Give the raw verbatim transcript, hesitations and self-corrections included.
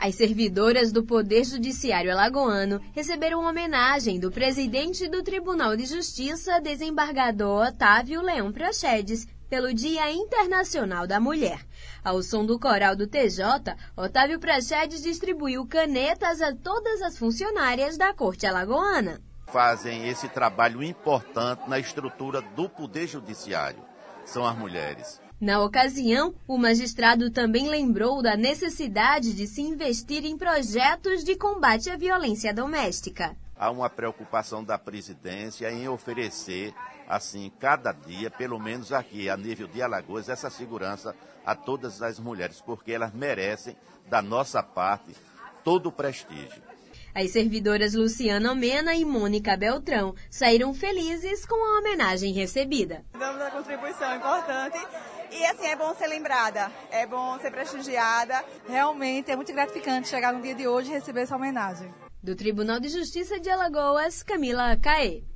As servidoras do Poder Judiciário alagoano receberam uma homenagem do presidente do Tribunal de Justiça, desembargador Otávio Leão Prachedes, pelo Dia Internacional da Mulher. Ao som do coral do T J, Otávio Prachedes distribuiu canetas a todas as funcionárias da Corte Alagoana. Fazem esse trabalho importante na estrutura do Poder Judiciário. São as mulheres. Na ocasião, o magistrado também lembrou da necessidade de se investir em projetos de combate à violência doméstica. Há uma preocupação da presidência em oferecer, assim, cada dia, pelo menos aqui, a nível de Alagoas, essa segurança a todas as mulheres, porque elas merecem, da nossa parte, todo o prestígio. As servidoras Luciana Mena e Mônica Beltrão saíram felizes com a homenagem recebida. Damos uma contribuição importante e assim é bom ser lembrada, é bom ser prestigiada. Realmente é muito gratificante chegar no dia de hoje e receber essa homenagem. Do Tribunal de Justiça de Alagoas, Camila Caê.